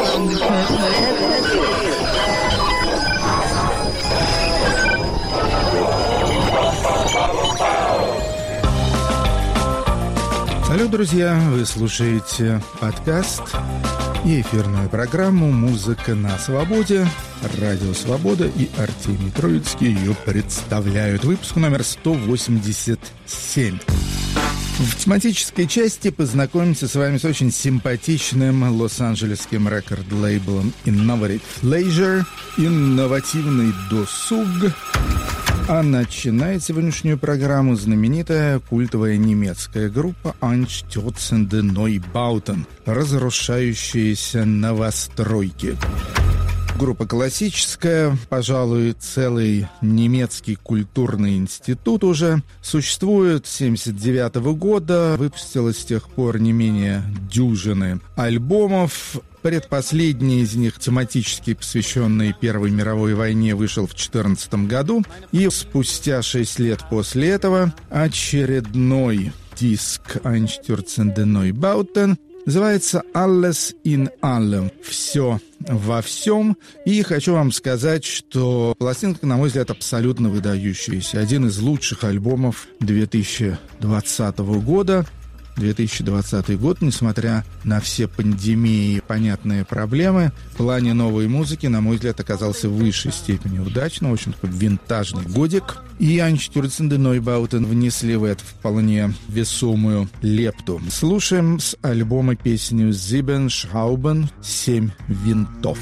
Салют, друзья! Вы слушаете подкаст и эфирную программу «Музыка на свободе». Радио «Свобода» и Артемий Троицкий ее представляют. Выпуск номер 187. В тематической части познакомимся с вами с очень симпатичным лос-анджелесским рекорд-лейблом Innovative Leisure, инновативный досуг. А начинает сегодняшнюю программу знаменитая культовая немецкая группа Einstürzende Neubauten, разрушающиеся новостройки. Группа классическая, пожалуй, целый немецкий культурный институт уже. Существует с 1979 года, выпустила с тех пор не менее дюжины альбомов. Предпоследний из них, тематически посвященный Первой мировой войне, вышел в 2014 году. И спустя 6 лет после этого очередной диск Einstürzende Neubauten называется «Alles in allem» — «Все во всем». И хочу вам сказать, что пластинка, на мой взгляд, абсолютно выдающаяся. Один из лучших альбомов 2020 года. 2020 год, несмотря на все пандемии и понятные проблемы, в плане новой музыки, на мой взгляд, оказался в высшей степени удачно. Очень такой винтажный годик. И Einstürzende Neubauten внесли в это вполне весомую лепту. Слушаем с альбома песню «Sieben Schrauben» — «Семь винтов».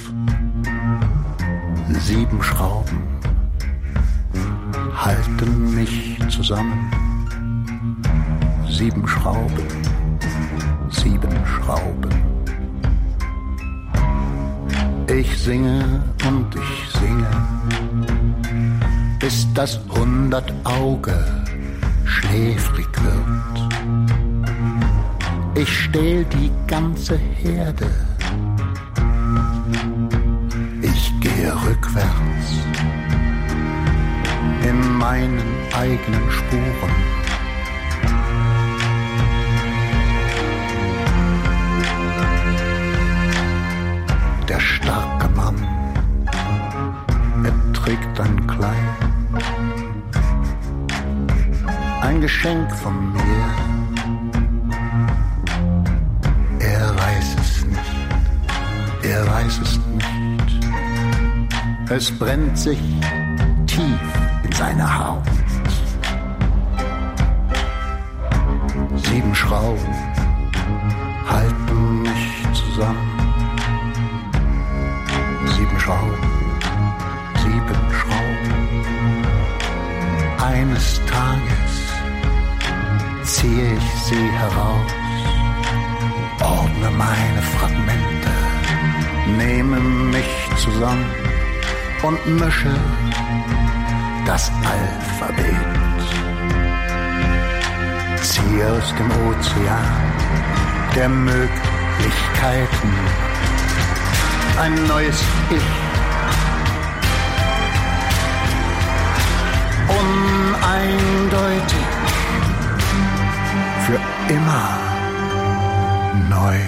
Sieben Schrauben halten mich zusammen. 7 Schrauben, 7 Schrauben. Ich singe und ich singe, bis das 100 Auge schläfrig wird. Ich stehl die ganze Herde, ich gehe rückwärts in meinen eigenen Spuren. Der starke Mann, er trägt ein Kleid, ein Geschenk von mir. Er weiß es nicht, er weiß es nicht. Es brennt sich tief in seine Haut. 7 Schrauben halten mich zusammen. 7 Schrauben, 7 Schrauben. Eines Tages ziehe ich sie heraus, ordne meine Fragmente, nehme mich zusammen und mische das Alphabet. Ziehe aus dem Ozean der Möglichkeiten ein neues Ich. Uneindeutig, für immer neu.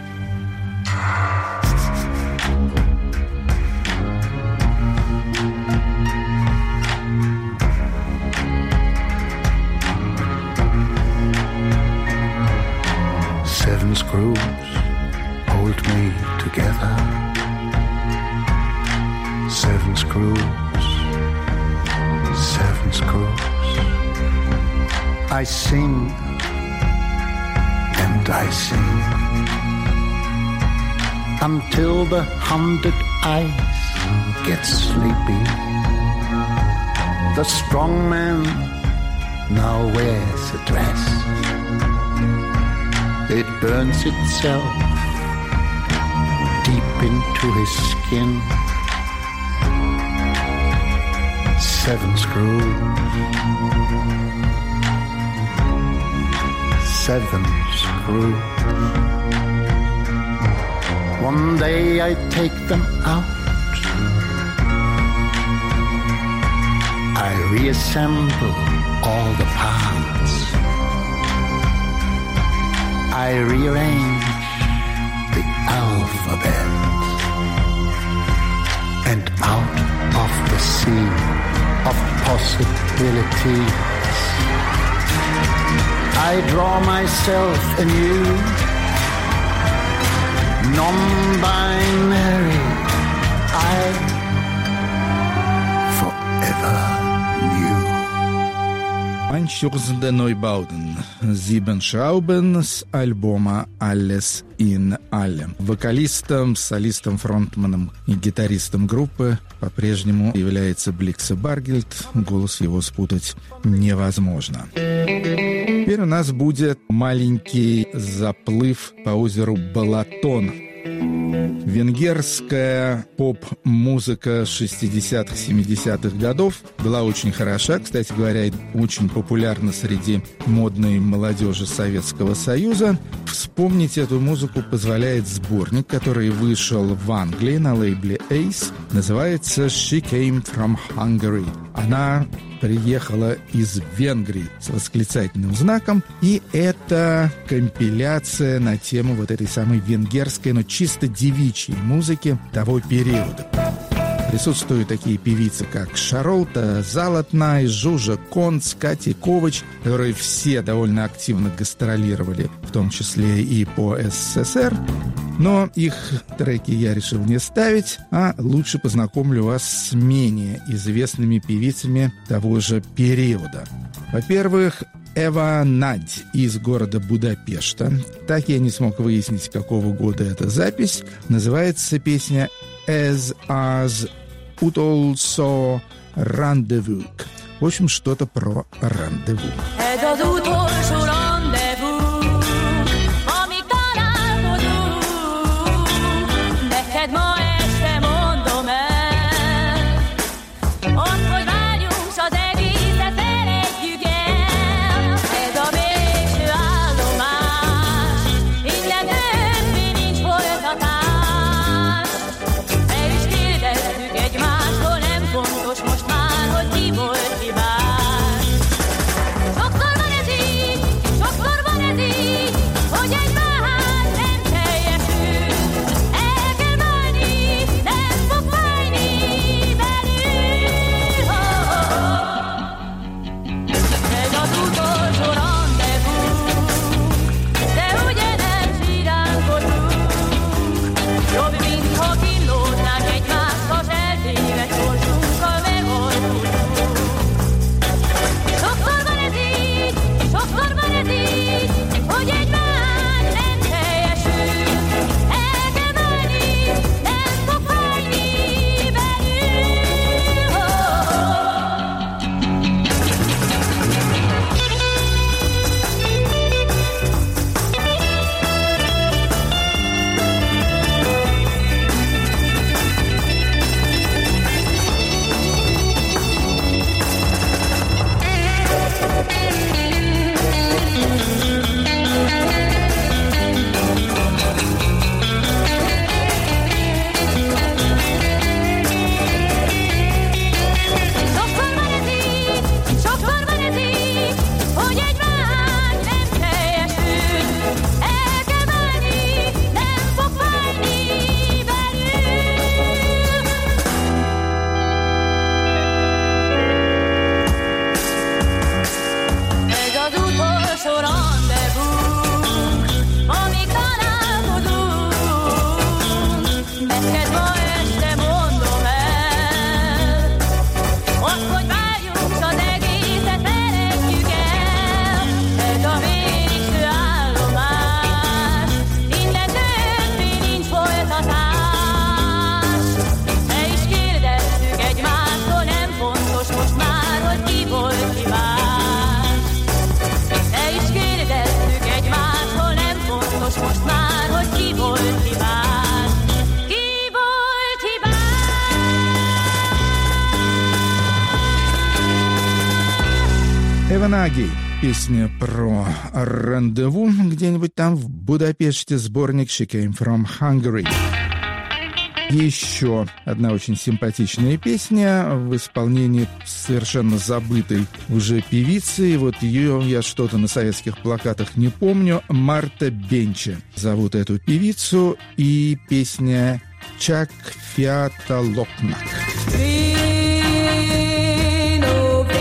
Seven screws hold me together. 7 screws, 7 screws. I sing and I sing until the 100 eyes get sleepy. The strong man now wears a dress. It burns itself deep into his skin. 7 screws, 7 screws. One day I take them out, I reassemble all the parts, I rearrange the alphabet. possibilities. I draw myself anew, non-binary. I forever knew. Manchurs de Neubauten, Sieben Schrauben с альбома «Alles in allem». Вокалистом, солистом, фронтманом и гитаристом группы по-прежнему является Бликсе Баргельд. Голос его спутать невозможно. Теперь у нас будет маленький заплыв по озеру Балатон. Венгерская поп-музыка 60-х, 70-х годов была очень хороша. Кстати говоря, очень популярна среди модной молодежи Советского Союза. Вспомнить эту музыку позволяет сборник, который вышел в Англии на лейбле Ace. Называется «She Came from Hungary». Она приехала из Венгрии с восклицательным знаком, и это компиляция на тему вот этой самой венгерской, но чисто девичьей музыки того периода. Присутствуют такие певицы, как Шарлотта Залатнай, Жужа Конц, Катя Ковач, которые все довольно активно гастролировали, в том числе и по СССР. Но их треки я решил не ставить, а лучше познакомлю вас с менее известными певицами того же периода. Во-первых, Ева Надь из города Будапешта. Так я не смог выяснить, какого года эта запись. Называется песня «As ut also rendezvous». В общем, что-то про рандеву. Эванаги. Песня про рандеву где-нибудь там в Будапеште. Сборник «She Came from Hungary». Еще одна очень симпатичная песня в исполнении совершенно забытой уже певицы. Вот ее я что-то на советских плакатах не помню. Марта Бенче зовут эту певицу. И песня «Чак Фиата Локнак».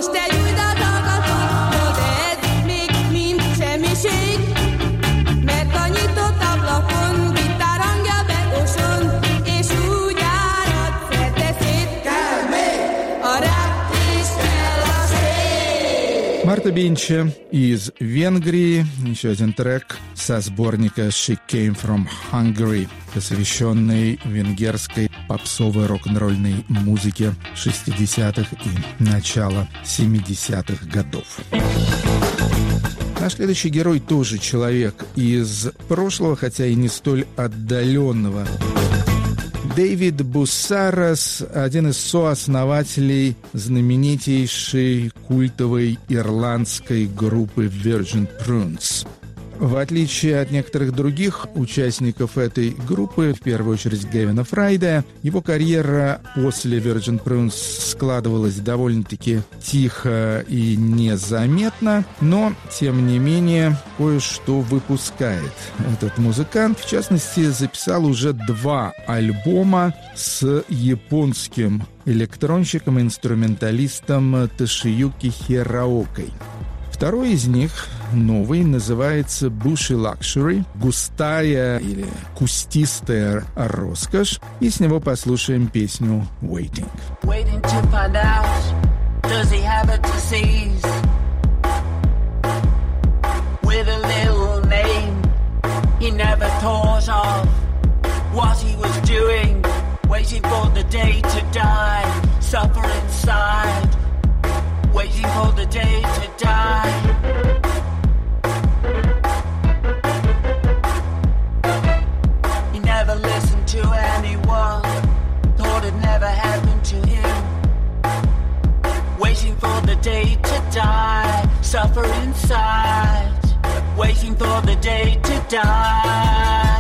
Марта Бинча из Венгрии. Еще один трек со сборника «She Came From Hungary», посвященный венгерской попсовой рок-н-ролльной музыке 60-х и начала 70-х годов. Наш следующий герой тоже человек из прошлого, хотя и не столь отдаленного. Дэвид Буссарас, один из сооснователей знаменитейшей культовой ирландской группы Virgin Prunes. В отличие от некоторых других участников этой группы, в первую очередь Гевина Фрайда, его карьера после Virgin Prunes складывалась довольно-таки тихо и незаметно, но, тем не менее, кое-что выпускает этот музыкант. В частности, записал уже 2 альбома с японским электронщиком и инструменталистом Тошиюки Хираокой. Второй из них, новый, называется «Bushy Luxury», густая или кустистая роскошь, и с него послушаем песню «Waiting». Waiting to find out, does he have a disease with a little name he never thought of what he was doing, waiting for the day to die, suffer inside, waiting for the day to die. He never listened to anyone, thought it never happened to him. Waiting for the day to die, suffer inside, waiting for the day to die.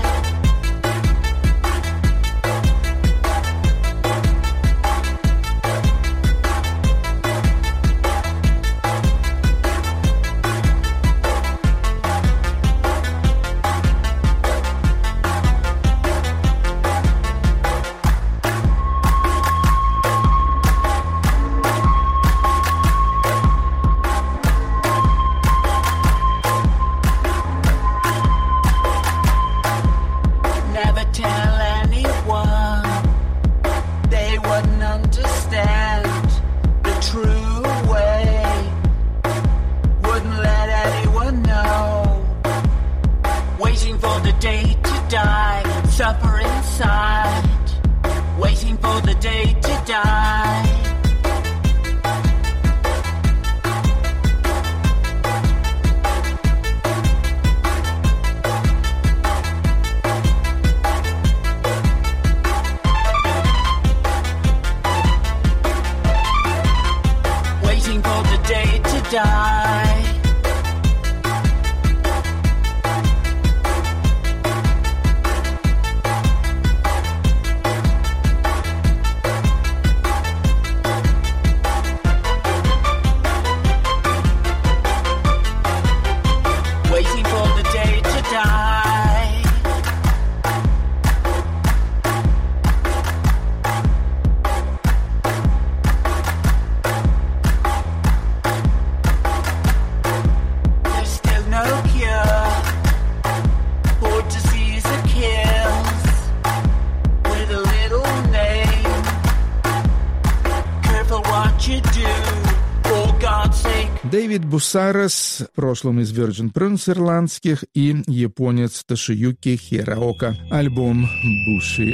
Дэвид Буссарас, в прошлом из Virgin Prunes ирландских, и японец Тошиюки Хираока. Альбом «Bushy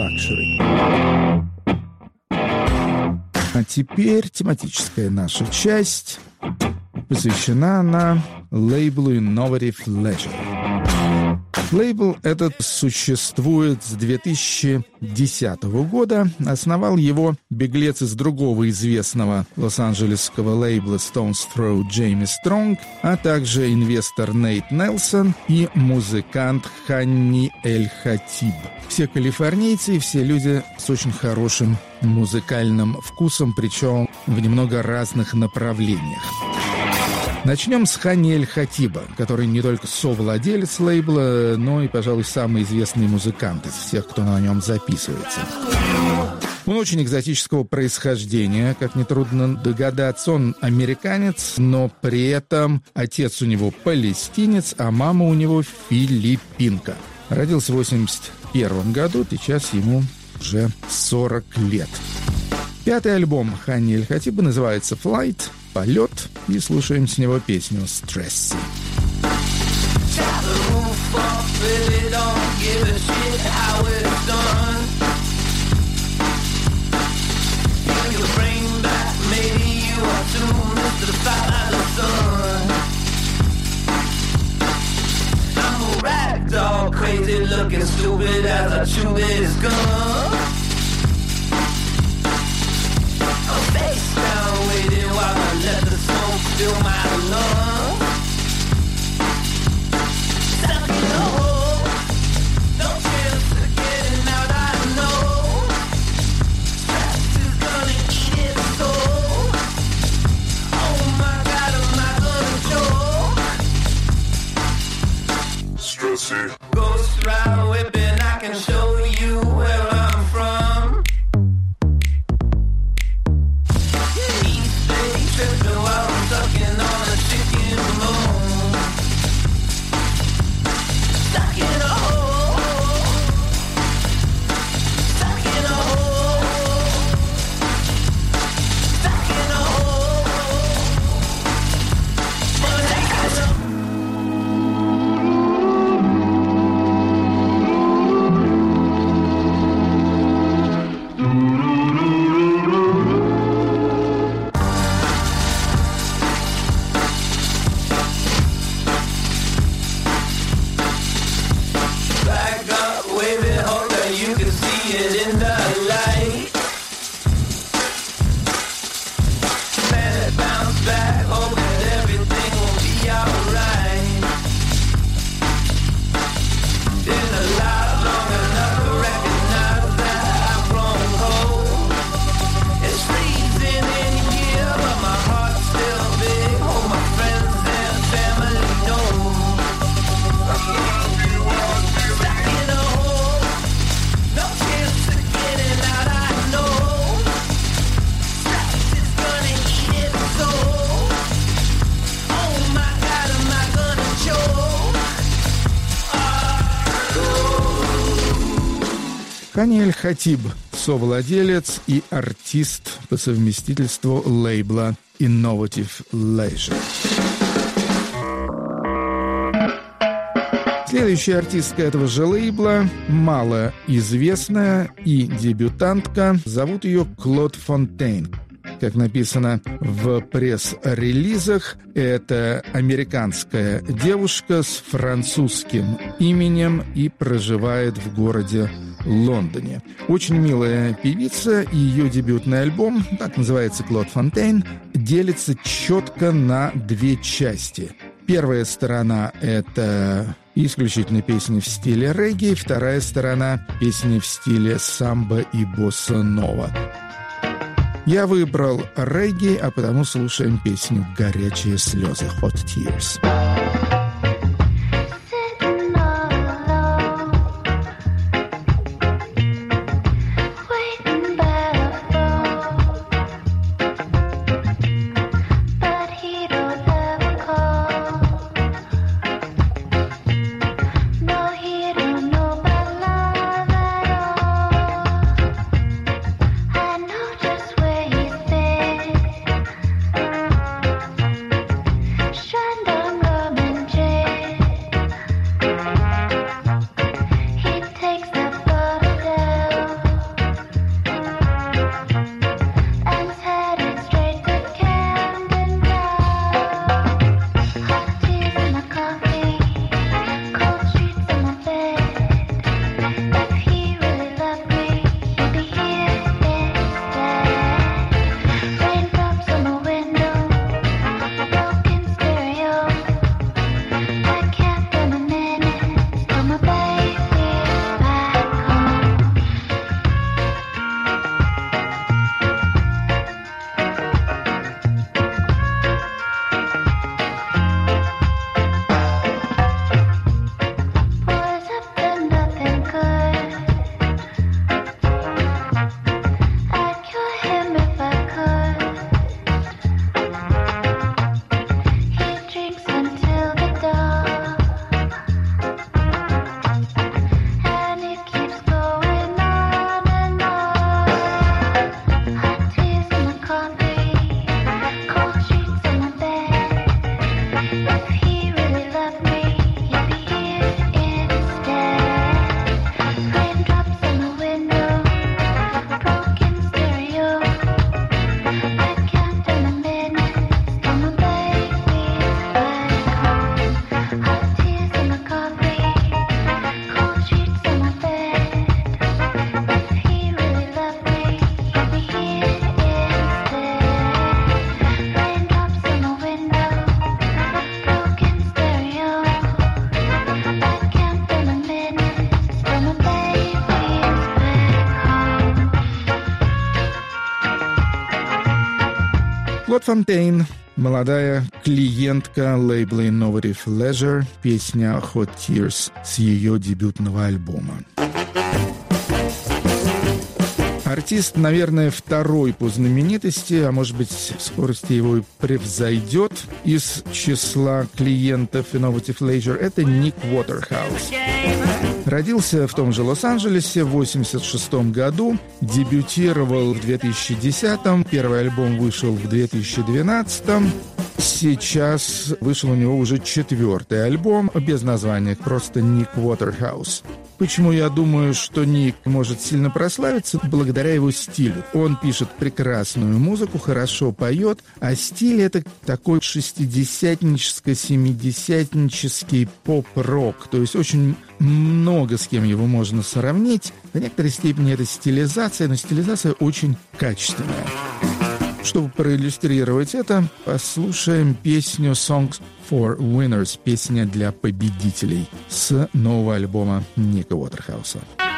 Luxury». А теперь тематическая наша часть. Посвящена она лейблу Innovative Leisure. Лейбл этот существует с 2010 года. Основал его беглец из другого известного лос-анджелесского лейбла Stones Throw Джейми Стронг, а также инвестор Нейт Нельсон и музыкант Ханни Эль-Хатиб. Все калифорнийцы и все люди с очень хорошим музыкальным вкусом, причем в немного разных направлениях. Начнем с Ханни Эль-Хатиба, который не только совладелец лейбла, но и, пожалуй, самый известный музыкант из всех, кто на нем записывается. Он очень экзотического происхождения, как нетрудно догадаться. Он американец, но при этом отец у него палестинец, а мама у него филиппинка. Родился в 1981 году, сейчас ему уже 40 лет. Пятый альбом Хани Эль-Хатиба называется «Flight», «Полет», и слушаем с него песню «Stressy». All crazy looking stupid as I chew this gum. I'm face down waiting while I let the smoke fill my lungs. Stuck in a hole, no chance of getting out, I know. Stress is gonna eat its soul. Oh my God, am I gonna choke? Stressy. Ghost ride whipping, I can show you where I'm from. East Bay tripping while I'm sucking on a chicken bone. Stuck in a hole. Stuck in a hole. Stuck in a hole. But I Хани Эль-Хатиб – совладелец и артист по совместительству лейбла Innovative Leisure. Следующая артистка этого же лейбла, малоизвестная и дебютантка, зовут ее Клод Фонтейн. Как написано в пресс-релизах, это американская девушка с французским именем и проживает в городе Лондоне. Очень милая певица, и ее дебютный альбом, так называется «Клод Фонтейн», делится четко на две части. Первая сторона — это исключительно песни в стиле регги, вторая сторона — песни в стиле самбо и босса-нова. Я выбрал регги, а потому слушаем песню «Горячие слезы» «Hot Tears». Shine down. Клод Фонтейн, молодая клиентка лейбла Innovative Leisure, песня Hot Tears с ее дебютного альбома. Артист, наверное, второй по знаменитости, а может быть, в скорости его и превзойдет из числа клиентов Innovative Leisure. Это Ник Уотерхаус. Родился в том же Лос-Анджелесе в 1986 году, дебютировал в 2010-м, первый альбом вышел в 2012-м. Сейчас вышел у него уже 4-й альбом, без названия, просто Ник Уотерхаус. Почему я думаю, что Ник может сильно прославиться? Благодаря его стилю. Он пишет прекрасную музыку, хорошо поет, а стиль — это такой шестидесятническо-семидесятнический поп-рок. То есть очень много с кем его можно сравнить. В некоторой степени это стилизация, но стилизация очень качественная. Чтобы проиллюстрировать это, послушаем песню «Songs for Winners», песня для победителей с нового альбома Ника Уотерхауса.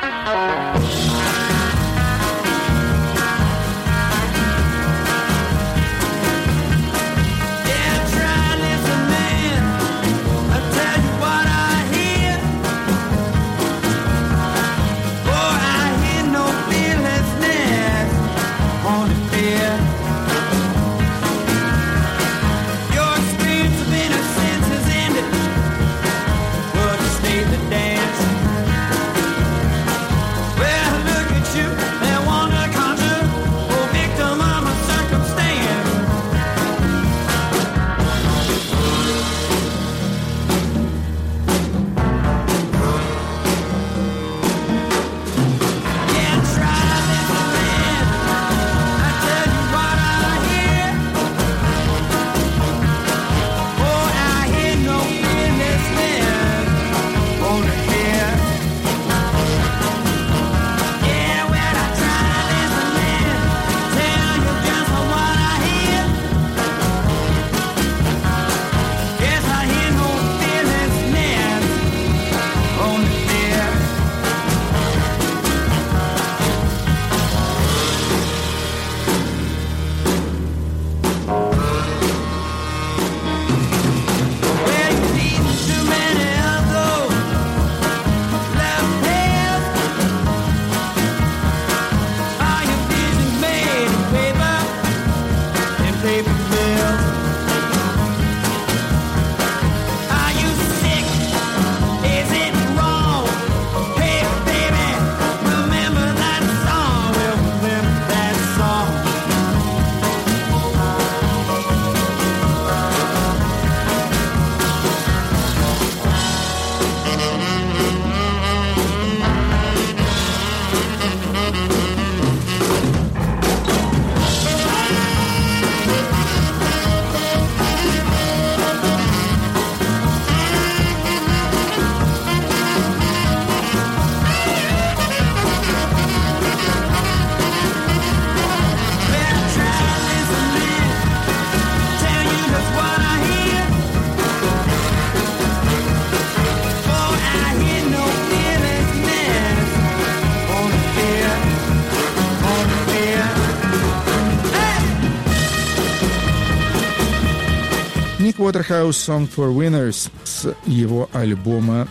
Ник Уотерхаус «Song for Winners» с его альбома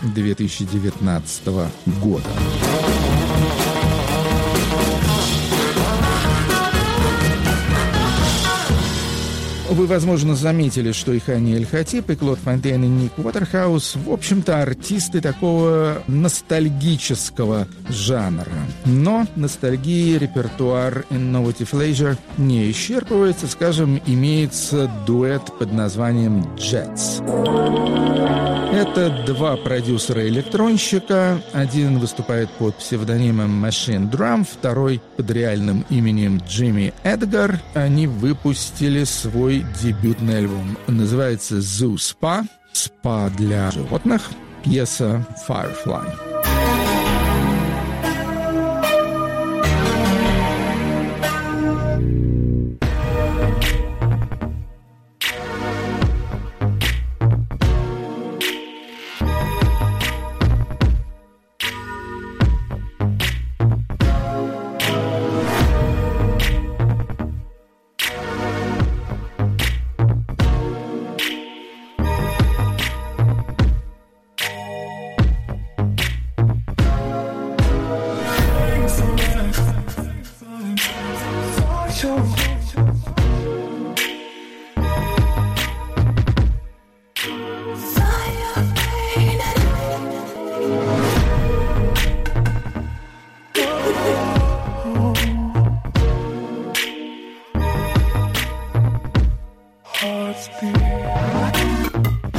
2019 года. Вы, возможно, заметили, что и Хани Эль-Хатиб, и Клод Фонтейн, и Ник Уотерхаус, в общем-то, артисты такого ностальгического жанра. Но ностальгии репертуар Innovative Leisure не исчерпывается. Скажем, имеется дуэт под названием «Jets». Это два продюсера-электронщика. Один выступает под псевдонимом Machine Drum, второй под реальным именем Джимми Эдгар. Они выпустили свой дебютный альбом. Называется «Zoo Spa». «Спа» для животных. Пьеса «Firefly». hearts beat.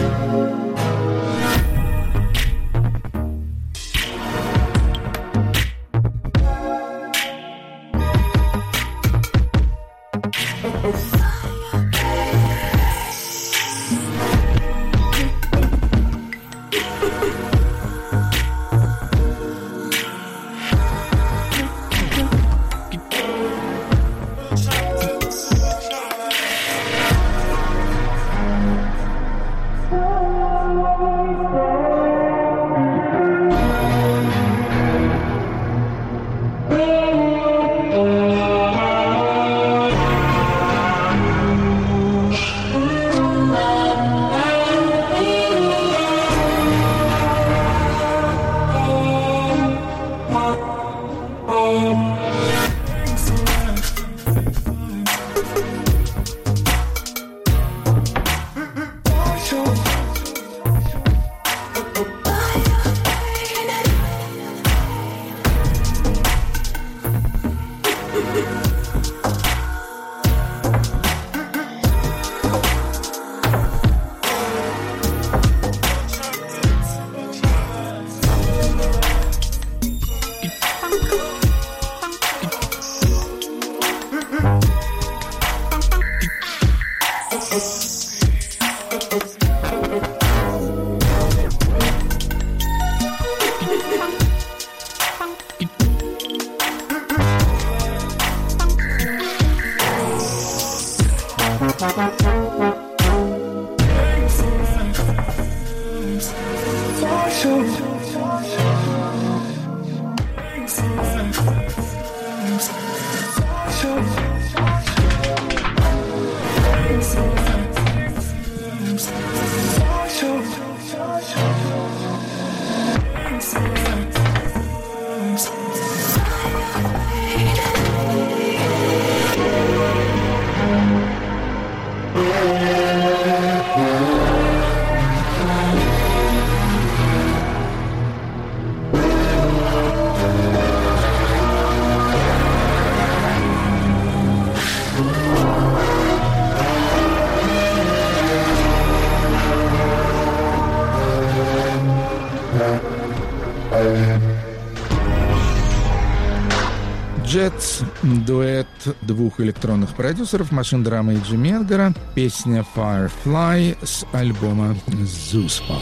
Jets, дуэт двух электронных продюсеров Машин Драма и Джимми Эдгара, песня Firefly с альбома Zoospot.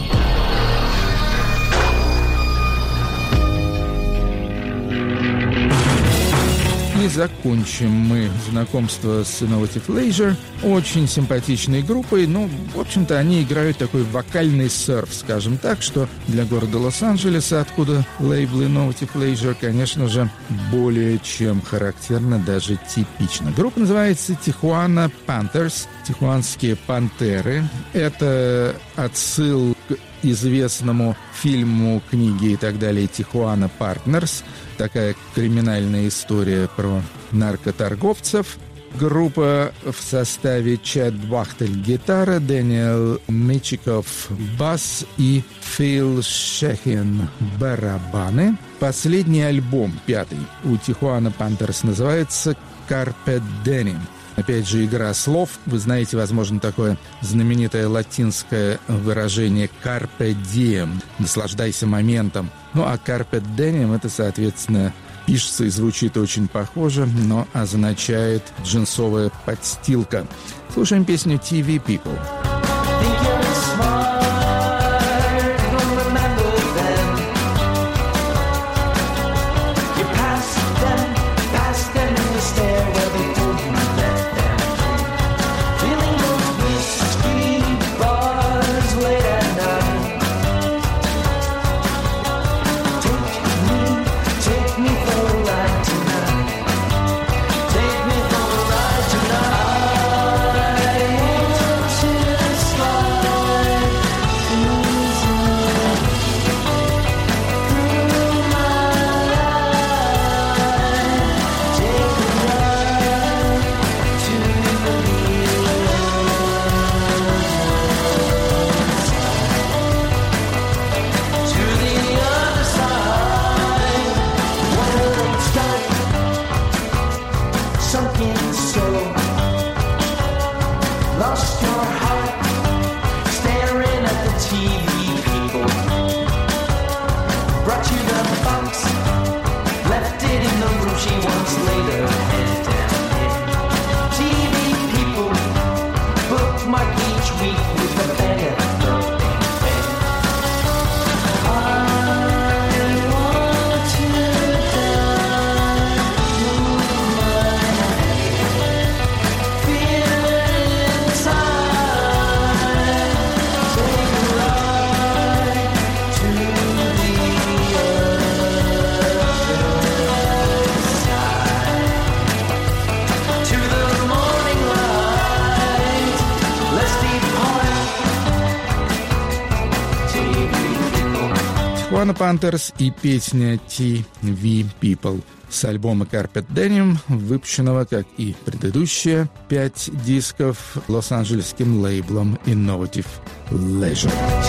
И закончим мы знакомство с Innovative Leisure, очень симпатичной группой. Ну, в общем-то, они играют такой вокальный серф, скажем так, что для города Лос-Анджелеса, откуда лейбл Innovative Leisure, конечно же, более чем характерно, даже типично. Группа называется Tijuana Panthers, Тихуанские пантеры. Это отсыл к известному фильму, книге и так далее «Tijuana Partners», такая криминальная история про наркоторговцев. Группа в составе Чад Бахтель гитара, Дэниел Мичиков бас и Фил Шехин барабаны. Последний альбом, 5-й, у Tijuana Panthers называется «Carpe Diem». Опять же, игра слов. Вы знаете, возможно, такое знаменитое латинское выражение «carpe diem» — «наслаждайся моментом». Ну, а «carpe diem» — это, соответственно, пишется и звучит очень похоже, но означает джинсовая подстилка. Слушаем песню «TV People». Take me for a ride tonight. lost your heart, staring at the TV people. Brought you the box, left it in the room she once laid her head down in. TV people, bookmark each week with a better thumping pen. I want to die, move my hand, feel it inside, take a ride to the other side, to the morning light, let's depart, TV people. Tijuana Panthers и песня TV People с альбома Carpet Denim, выпущенного, как и предыдущие 5 дисков, лос-анджелесским лейблом Innovative Leisure.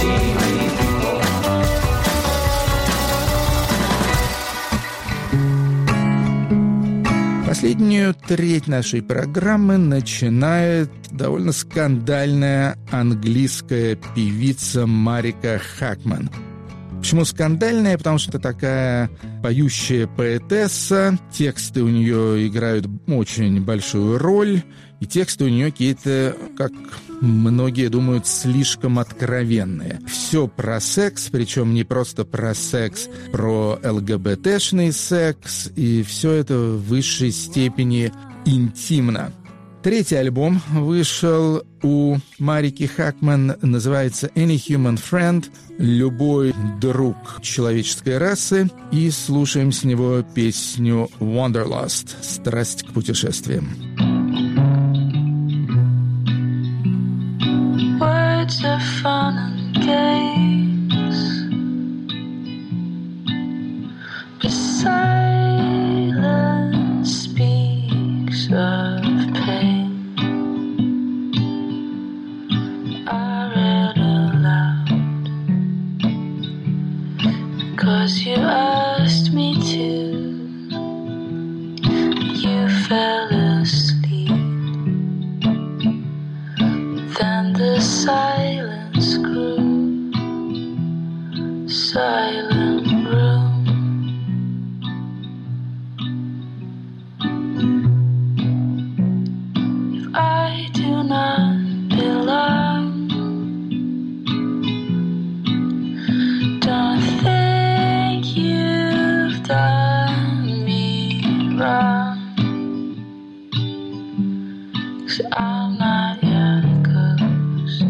Последнюю треть нашей программы начинает довольно скандальная английская певица Марика Хакман. Почему скандальная? Потому что такая поющая поэтесса, тексты у нее играют очень большую роль, и тексты у нее какие-то, как многие думают, слишком откровенные. Все про секс, причем не просто про секс, про ЛГБТшный секс, и все это в высшей степени интимно. Третий альбом вышел у Марики Хакман, называется «Any Human Friend», «Любой друг человеческой расы», и слушаем с него песню «Wanderlust» — «Страсть к путешествиям». Words are fun and games, but silence speaks of pain. I read aloud 'cause you asked me to. You fell asleep. Then the silence grew, silent room. If I do not belong, don't think you've done me wrong, 'cause I'm not your ghost,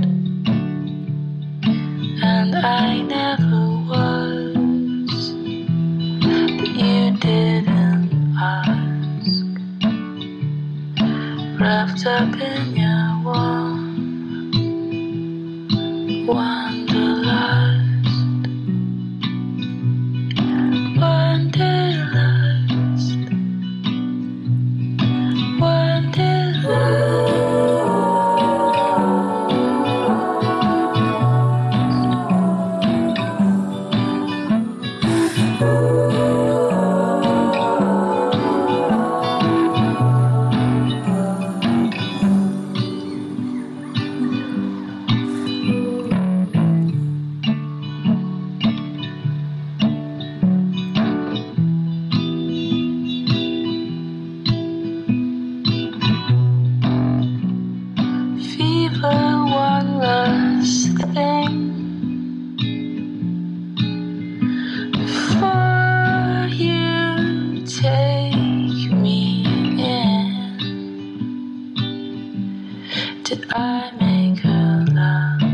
and I never was, but you didn't ask. Wrapped up in your warm wanderlust, wanderlust, wanderlust. Fever, one last thing before you take me in. Did I make her laugh?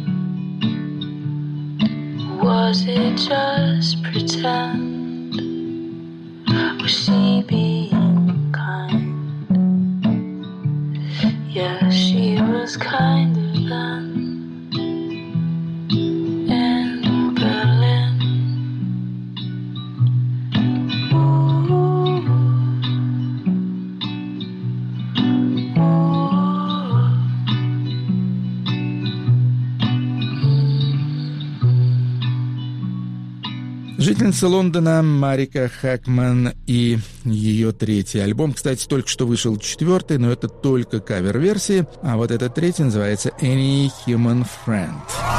Was it just pretend? Was she being kind? Yeah, she was kinder than in Berlin. Ooh, ooh. Жительница Лондона Марика Хакман и ее третий альбом. Кстати, только что вышел четвертый, но это только кавер-версии. А вот этот третий называется Any Human Friend.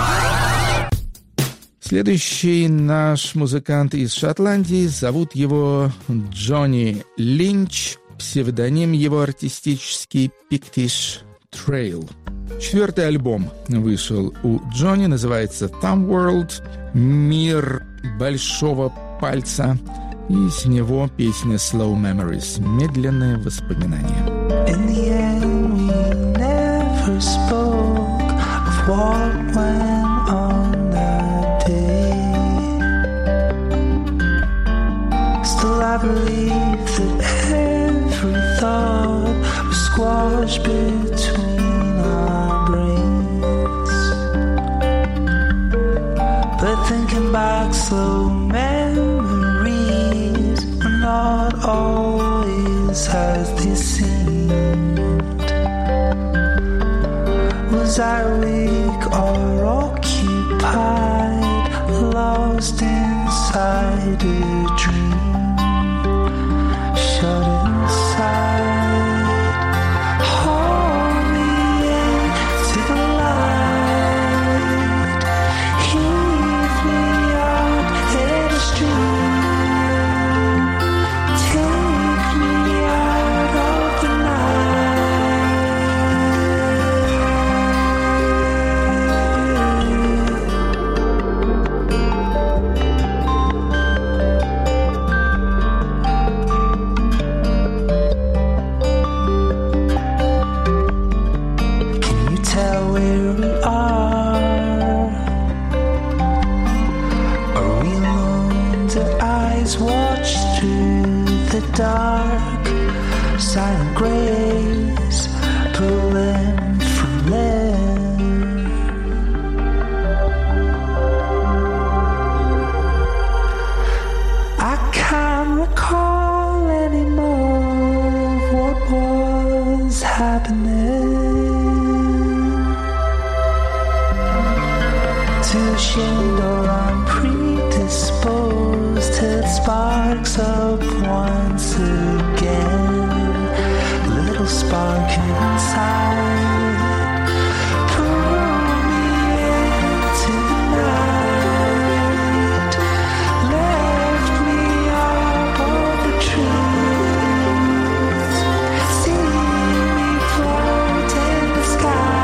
Следующий наш музыкант из Шотландии. Зовут его Джонни Линч. Псевдоним его артистический Pictish Trail. Четвертый альбом вышел у Джонни. Называется Thumb World. Мир большого пальца. И с него песня Slow Memories. Медленные воспоминания. In the end we never spoke of what went on that day. Still I believe that every thought was squashed between our brains. But thinking back, slow memories are not always as they seemed. Was I awake or occupied, lost inside a dream? Shut inside, hold me into the light, heave me out in a stream, take me out of the dark, silent grace, pull limb from limb. I can't recall anymore of what was happening. Too ashamed or I'm predisposed till it sparks up once again. A little spark inside. Pull me into the night. Left me above the trees. See me float in the sky.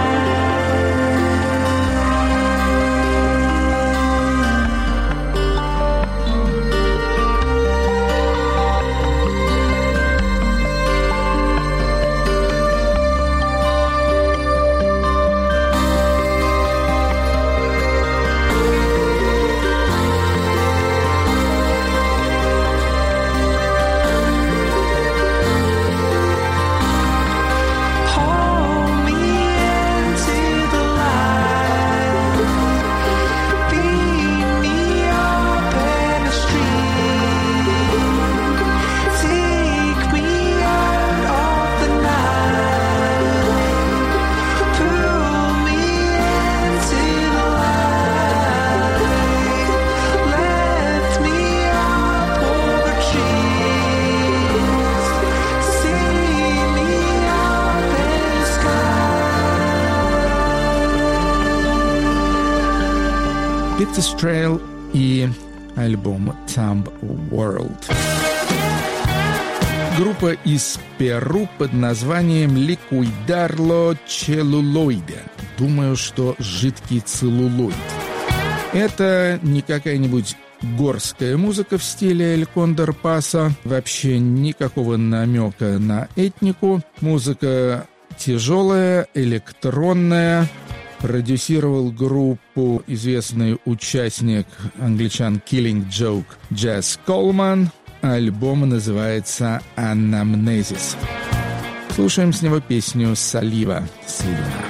Pictish Trail и альбом Thumb World. Группа из Перу под названием Liquidarlo Celluloide. Думаю, что жидкий целлулоид. Это не какая-нибудь горская музыка в стиле Эль Кондор Паса. Вообще никакого намека на этнику. Музыка тяжелая, электронная. Продюсировал группу известный участник англичан Killing Joke Jazz Coleman. Альбом называется «Анамнезис». Слушаем с него песню «Салива». Слюна.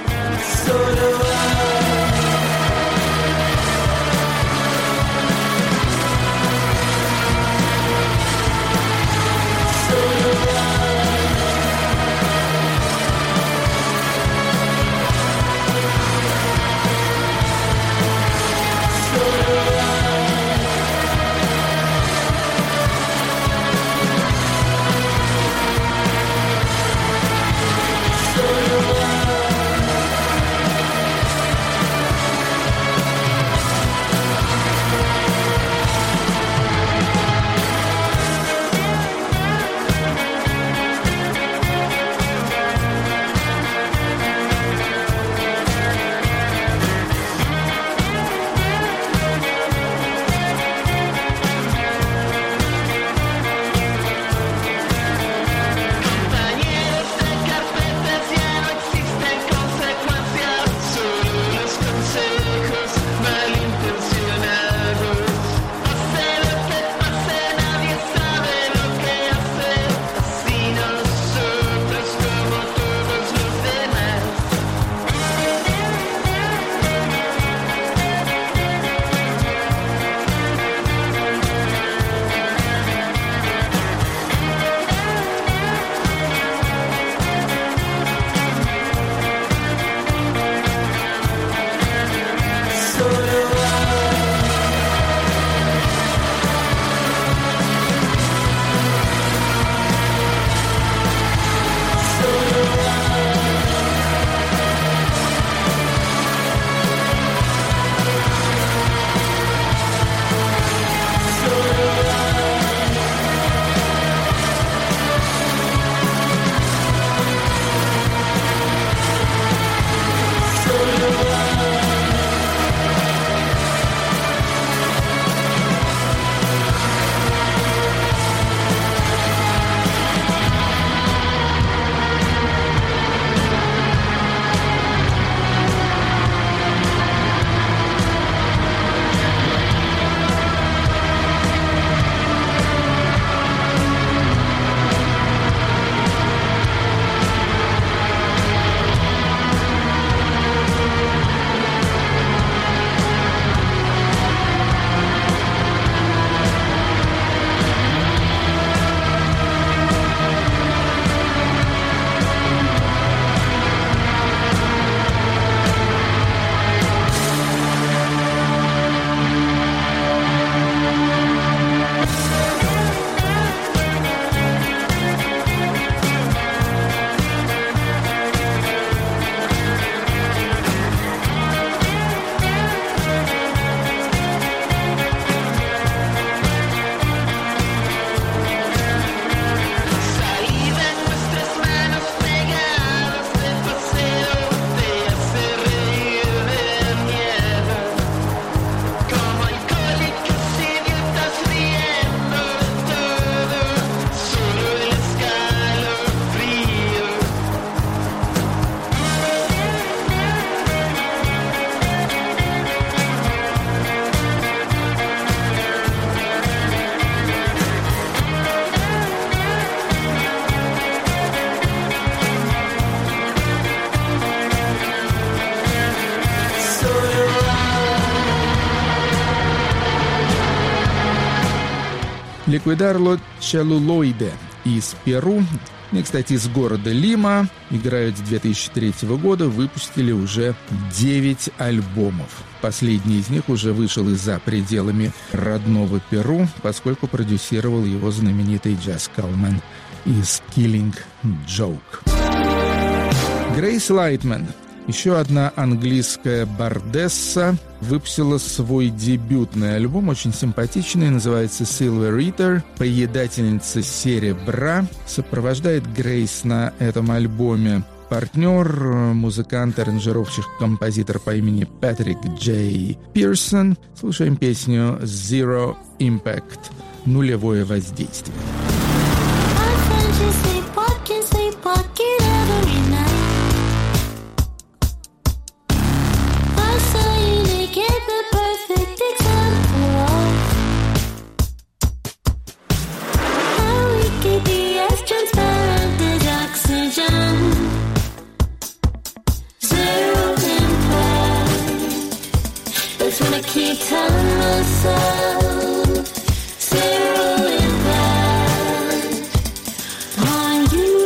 Liquidarlo Celluloide из Перу. И, кстати, из города Лима играют с 2003 года, выпустили уже 9 альбомов. Последний из них уже вышел и за пределами родного Перу, поскольку продюсировал его знаменитый Джаз Калман из Killing Joke. Грейс Лайтман, еще одна английская бардесса, выпустила свой дебютный альбом, очень симпатичный, называется Silver Eater, поедательница серебра. Сопровождает Грейс на этом альбоме партнер, музыкант, аранжировщик, композитор по имени Патрик Джей Пирсон. Слушаем песню Zero Impact, нулевое воздействие. Keep telling myself zero impact on you.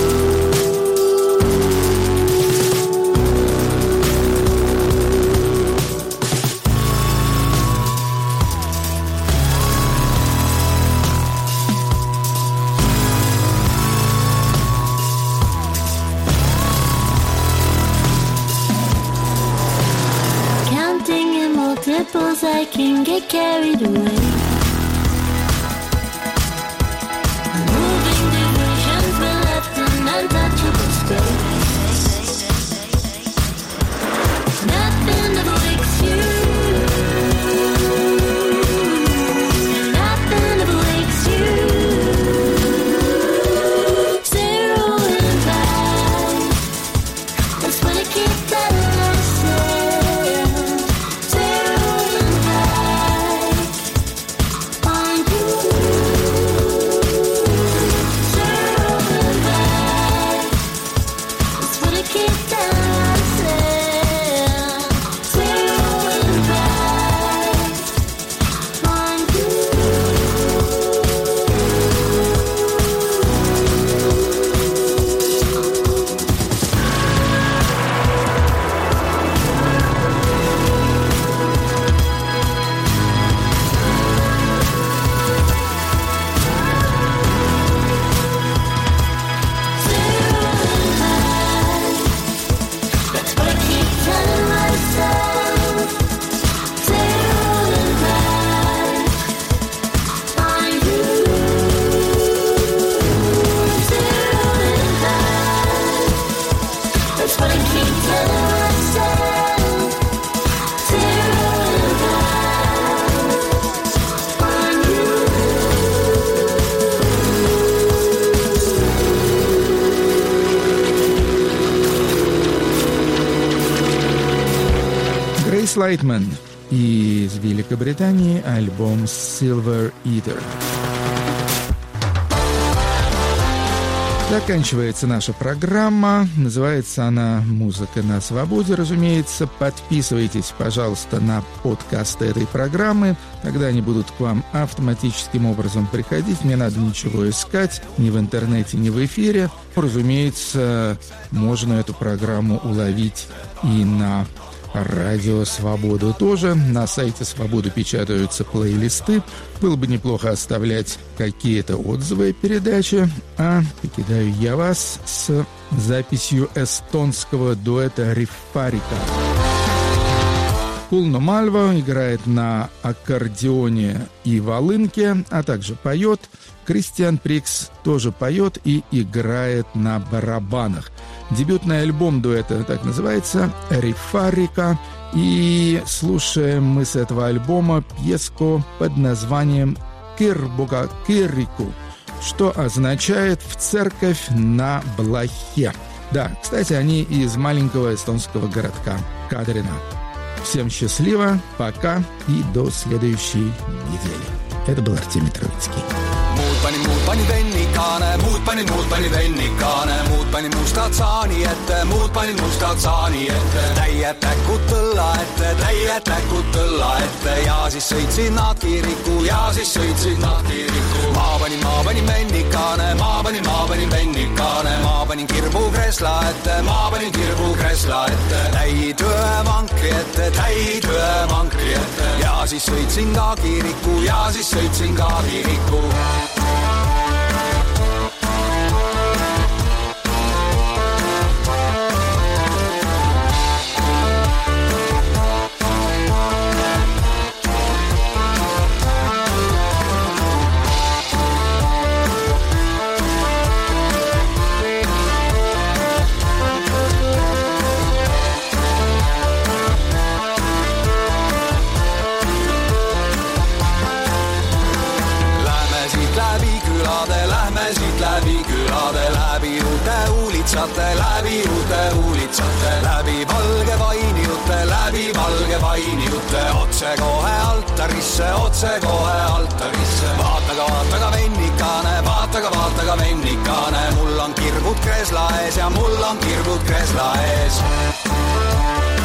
Multiples, I can get carried away. Moving divisions, but left in untouchable space. Nothing breaks you. Nothing breaks you. Zero impact. That's what I keep telling myself. Лайтман из Великобритании, альбом Silver Eater. Заканчивается наша программа. Называется она «Музыка на свободе», разумеется. Подписывайтесь, пожалуйста, на подкасты этой программы. Тогда они будут к вам автоматическим образом приходить. Не надо ничего искать ни в интернете, ни в эфире. Разумеется, можно эту программу уловить и на Радио Свобода тоже. На сайте Свободы печатаются плейлисты. Было бы неплохо оставлять какие-то отзывы о передаче. А покидаю я вас с записью эстонского дуэта Риффарика. Кулно Мальва играет на аккордеоне и волынке, а также поет. Кристиан Прикс тоже поет и играет на барабанах. Дебютный альбом дуэта так называется «Риффарика». И слушаем мы с этого альбома пьеску под названием «Кирбога Кирику», что означает «в церковь на блохе». Да, кстати, они из маленького эстонского городка Кадрина. Всем счастливо, пока и до следующей недели. Это был Артемий Троицкий. Muud panid vennikane, muud panid mustad saani ette, täie päkud põlla ette, ette, täied läkud õlla ette ja siis sõitsin nad kiriku ja siis sõitsin nad kiriku. Ma panin vennikane, ma panin vennikane, ma panin kirbu kresla ette, ma panin kirbu kresla ette. Täid ühe vankri ette, täid ühe vankri ette ja siis sõitsin ka kiriku ja siis sõitsin ka kiriku. Läbi uulitsate, läbi valge vainiute, otse kohe altarisse. Vaata ka vennikane, mul on kirgud kresla ees ja mul on kirgud kresla ees.